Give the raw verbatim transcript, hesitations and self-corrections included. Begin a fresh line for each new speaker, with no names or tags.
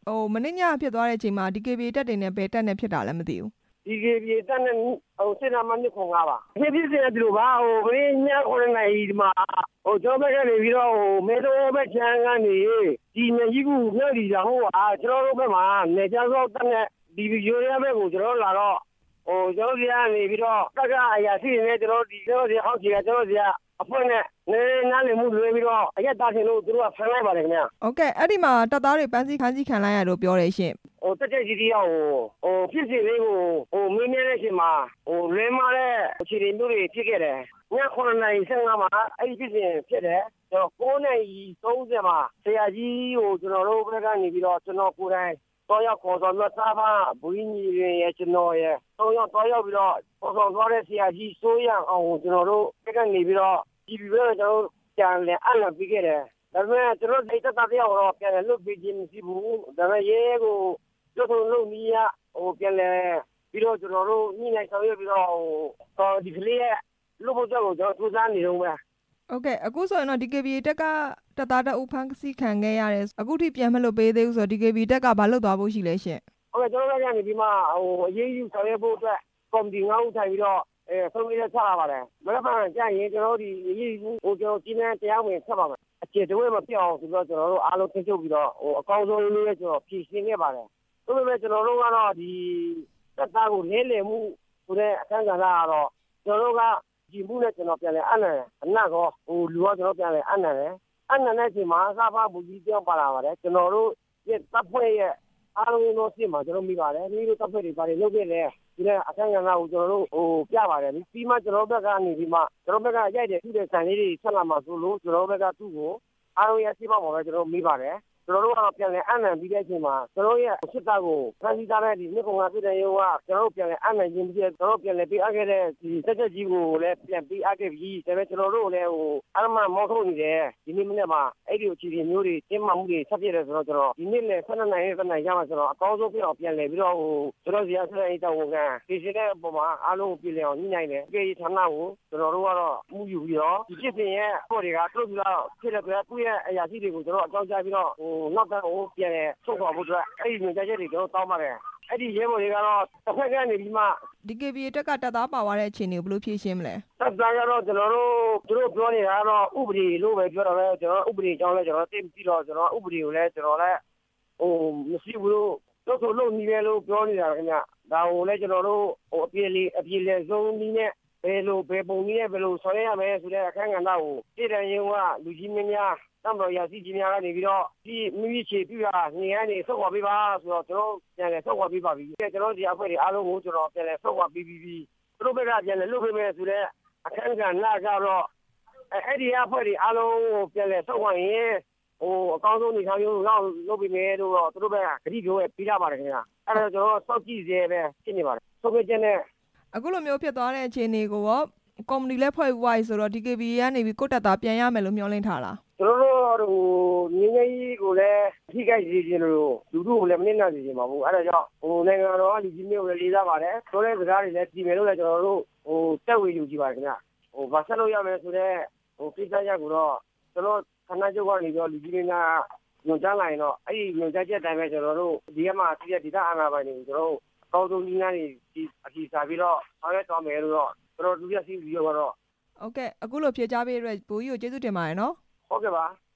ဟိုမနေ့ညဖြစ်သွားတဲ့အချိန်မှာ ဒီ ကေ ဗီ တပ်တွေနဲ့ဘယ်တပ်နဲ့ဖြစ်တာလဲမသိဘူး
ဒီ ကေ ဗီ တပ်နဲ့ဟိုစစ်နာမနှစ်ခွန်ကားပါဖြစ်ဖြစ်စရာဒီလိုပါဟိုဘင်းညခုနှစ်နာရီဒီမှာဟိုကျွန်တော်ဘက်ကနေပြီးတော့ဟိုမဲတော်ဘက်ချမ်းကနေဒီမြေကြီးကူမြတ်ဒီကြောင့်ဟိုဟာကျွန်တော်တို့ဘက်မှာနေချမ်းစောတပ်နဲ့ဒီရိုးရဘက်ကိုကျွန်တော်လာတော့ဟိုကျွန်တော်စီကနေပြီးတော့တက်ကအရာရှိနေကျွန်တော်ဒီကျွန်တော်စီအောက်ကြီးကကျွန်တော်စီကအဖွင့်နဲ့နေနားလည်မှုလွှဲပြီးတော့အရက်တားရှင်လို့သူတို့ကဖမ်းလိုက်ပါတယ်ခင်ဗျ
ဟုတ်ကဲ့အဲ့ဒီမှာတပ်သားတွေပန်းစည်းခန်းစည်းခံလိုက်ရလို့ပြောတယ်ရှင်
ဟိုတက်တဲ့ကြီးကြီးရောက်ဟိုဖြစ်စီလေးကိုဟိုမင်းမြဲတဲ့အချိန်မှာဟိုလွဲမတဲ့အခြေအနေမျိုးတွေဖြစ်ခဲ့တယ်ညခုနှစ်နာရီဆယ်ငါးမှာအဲ့ဒီဖြစ်စဉ်ဖြစ်တယ်ကျွန်တော်ကိုးနာရီသုံးဆယ်မှာဆရာကြီးကိုကျွန်တော်တို့ဘက်ကနေပြီးတော့ကျွန်တော်ကိုယ်တိုင်တော့ရောက်ခေါ်ဆောင်တော့သားဖားဘူကြီးကြီးရဲ့ကျွန်တော်ရဲ့တော့ရောက်တော့ရောက်ပြီးတော့ခေါ်ဆောင်သွားတဲ့ဆရာကြီးစိုးရအောင်ကျွန်တော်တို့ဘက်ကနေပြီးတော့ဒီပြီးတော့ကျွန်တော်ကြံလဲအပ်ပြီးခဲ့တယ်ဒါပေမဲ့ကျွန်တော်ဒိတ်တာတရားတော့ပြန်လွတ်ပြီးခြင်းမရှိဘူးဒါပေမဲ့ရဲကိုလွတ်ဆုံးလို့မရဟိုပြန်လဲပြီးတော့ကျွန်တော်တို့ညနေဆောင်ရပြီးတော့ဟိုဒီကလေးရဲ့လူဖို့ကြောင့်ကျွန်တော်စူးစမ်းနေတော့ပဲ
ဟုတ်ကဲ့အခုဆိုရင်တော့ ဒီ ကေ ဗီ တက်ကတပ်သားတအုပ်ဖမ်းဆီးခံခဲ့ရတယ်အခုထိပြန်မလို့ပေးသေးဘူးဆိုတော့ ဒီ ကေ ဗီ တက်ကဘာလုပ်သွားဖို့ရှိလဲရှင်
ဟုတ်ကဲ့ကျွန်တော်လည်းကနေဒီမှာဟိုအရေးယူဆောင်ရဖို့အတွက်ကော်မတီငါးဦးထိုင်ပြီးတော့အဲဆုံးဖြတ်ချလာပါတယ်မနက်ဖြန်ကြာရင်ကျွန်တော်ဒီအရေးယူဟိုကျွန်တော်ကြီးနှံတရားဝင်ဆက်ပါမယ်အခြေတဝဲမပြောင်းဆိုတော့ကျွန်တော်တို့အားလုံးသိချုပ်ပြီးတော့ဟိုအကောင်းဆုံးလေးလေးကျွန်တော်ဖြည့်ရှင်းခဲ့ပါတယ်ဒါပေမဲ့ကျွန်တော်တို့ကတော့ဒီတပ်သားကိုလဲလှယ်မှုဆိုတဲ့အခန်းကဏ္ဍကတော့ကျွန်တော်တို့ကဒီမှုနဲ့ကျွန်တော်ပြန်လဲအနံ့အနက်ကောဟိုလူကကျွန်တော်ပြန်လဲအနံ့တယ်အနံ့တဲ့အချိန်မှာစာဖားဘူကြီးပြောင်းပါလာပါတယ်ကျွန်တော်တို့ရဲ့တပ်ဖွဲ့ရဲ့အားလုံးသောစစ်မှာကျွန်တော်မိပါတယ်မိတို့တပ်ဖွဲ့တွေပါတယ်လုပ်ခဲ့တယ်ဒီနဲ့အခန်းကဏ္ဍကိုကျွန်တော်တို့ဟိုပြပါတယ်ပြီးမှကျွန်တော်ဘက်ကနေပြီးမှကျွန်တော်ဘက်ကရိုက်တယ်သူ့တဲ့ဆန်လေးတွေဆက်လာမှာဆိုလို့ကျွန်တော်ဘက်ကသူ့ကိုအားလုံးရဲ့စိတ်ပေါက်မှာပဲကျွန်တော်မိပါတယ်ကျွန်တော်တို့ကတော့ပြန်လဲအနံ့ပြီးတဲ့အချိန်မှာကျွန်တော်ရဲ့စစ်တပ်ကိုဖမ်းဆီးထားတဲ့ဒီမြကုံကပြည်တဲ့ရုံးကကျွန်တော်တို့ပြန်လဲအနံ့ခြင်းပြီးကျွန်တော်ပြန်လဲပေးအပ်ခဲ့တဲ့ဒီတက်ချက်ကြီးကိုလည်းပြန်ပေးအပ်ခဲ့ပြီးဒါပေမဲ့ကျွန်တော်တို့လည်းဟိုအရမမောထုတ်နေတယ်ဒီနေ့မနေ့မှာအဲ့ဒီအခြေအနေမျိုးတွေကျင်းပမှုတွေဆက်ပြည့်တယ်ဆိုတော့ကျွန်တော်ဒီနေ့လည်းဆက်နှစ်နိုင်ရဲ့တစ်နိုင်ရမှာဆိုတော့အကောင်းဆုံးပြအောင်ပြန်လဲပြီးတော့ဟိုကျွန်တော်စီရဆက်ရေးတောင်းဝန်ခံဒီစတဲ့အပေါ်မှာအားလုံးပြည်လည်အောင်ညှိနှိုင်းတယ်ကြေးဌာနကိုကျွန်တော်တို့ကတော့မှုယူပြီးတော့ဒီဖြစ်စဉ်ရဲ့ဟိုတွေကသူ့ပြီးတော့ဖြစ်တဲ့ပြသူ့ရဲ့အရာရှိတွေကိုကျွန်တော်အကြောင်းကြားပြီးတော့ဟိုနောက်တော့ပြန်လဲဆုတ်ခွာဖို့အတွက်အဲ့ဒီညွှန်ကြားချက်တွေကျွန်တော်တောင်းပါတယ်အဲ့ဒီရဲဘော်တွေကတော့တစ်ဖက်ကနေပြီးမှ
ဒီ ကေ ဗီ တက်ကတပ်သားပါသွားတဲ့အခြေအနေကိုဘယ်လိုဖြေရှင်းမလဲ
တပ်သားကတော့ကျွန်တော်တို့သူတို့ပြောနေတာကတော့ဥပဒေလို့ပဲပြောတော့ပဲကျွန်တော်ဥပဒေအကြောင်းလဲကျွန်တော်သိပြီးတော့ကျွန်တော်ဥပဒေကိုလည်းကျွန်တော်လည်းဟိုမရှိဘူးလို့တို့ဆိုလို့ညီပဲလို့ပြောနေတာခင်ဗျဒါကိုလည်းကျွန်တော်တို့ဟိုအပြည့်လေးအပြည့်လေးစုံနည်းနဲ့ဘယ်လိုဘယ်ပုံနည်းနဲ့ဘယ်လိုဆော်ရရမယ်ဆိုတဲ့အခန်းကဏ္ဍကိုပြည်တယ်ရင်ကလူကြီးမင်းများတမတော်ရစီကြီးများကနေပြီးတော့ဒီမိမိချေပြတာနေရနေဆောက်ခွာပေးပါဆိုတော့ကျွန်တော်ပြန်လဲဆောက်ခွာပေးပါပြီကျွန်တော်ဒီအဖွဲ့တွေအားလုံးကိုကျွန်တော်ပြန်လဲဆောက်ခွာပေးပြီးပြီးသူတို့ဘက်ကပြန်လဲလုပ်ပေးမယ်ဆိုတဲ့အခန်းကဏ္ဍကတော့အဲ့ဒီအဖွဲ့တွေအားလုံးကိုပြန်လဲဆောက်ခွာရင်ဟိုအကောင်းဆုံးနေထားမျိုးတော့လုပ်ပေးမယ်လို့တော့သူတို့ဘက်ကဂရိပြောပေးရပါတယ်ခင်ဗျအဲ့ဒါကျွန်တော်စောင့်ကြည့်စေပဲဖြစ်နေပါတယ်ဆိုပေတဲ့နဲ့
အခုလိုမျိုးဖြစ်သွားတဲ့အခြေအနေကိုရောကော်မတီလည်းဖွဲ့ဝိုင်းဆိုတော့ ဒီ ကေ ဗီ ကနေပြီးကိုတက်တာပြန်ရမယ်လို့မျှော်လင့်ထားလား
ကျွန်တော်တို့ဟိုငင်းငယ်ကြီးကိုလည်းထိခိုက်စေခြင်းလို့လူတို့ကိုလည်းမနှိမ့်နိုင်စေခြင်းပါဘူးအဲ့ဒါကြောင့်ဟိုနိုင်ငံတော်ကလူကြီးမျိုးလည်းလေးစားပါတယ်ဆိုတဲ့စကားတွေလည်းပြည်မယ်လို့လည်းကျွန်တော်တို့ဟိုတက်ဝေယူကြည့်ပါတယ်ခင်ဗျဟိုဗတ်ဆက်လို့ရမယ်ဆိုတော့ဟိုကိစ္စရပ်ကိုတော့ကျွန်တော်ခဏချုပ်ကနေတော့လူကြီးတွေကညွှန်ကြားလာရင်တော့အဲ့ဒီညွှန်ကြားချက်တိုင်းပဲကျွန်တော်တို့ဒီကမှာပြည်ဒေသအာဏာပိုင်တွေကျွန်တော်တို့အကောင်းဆုံးနည်းလမ်းတွေဒီအကြည့်စားပြီးတော့ဆောင်ရွက်သွားမယ်လို့တော့ကျွန်တော်တို့ပြည့်စည်ပြီးတော့
ဟုတ်ကဲ့အခုလိုဖြေကြားပေးရတဲ့ဘိုးကြီးကိုကျေးဇူးတင်ပါတယ်နော်
ဟုတ်ကဲ့ပါ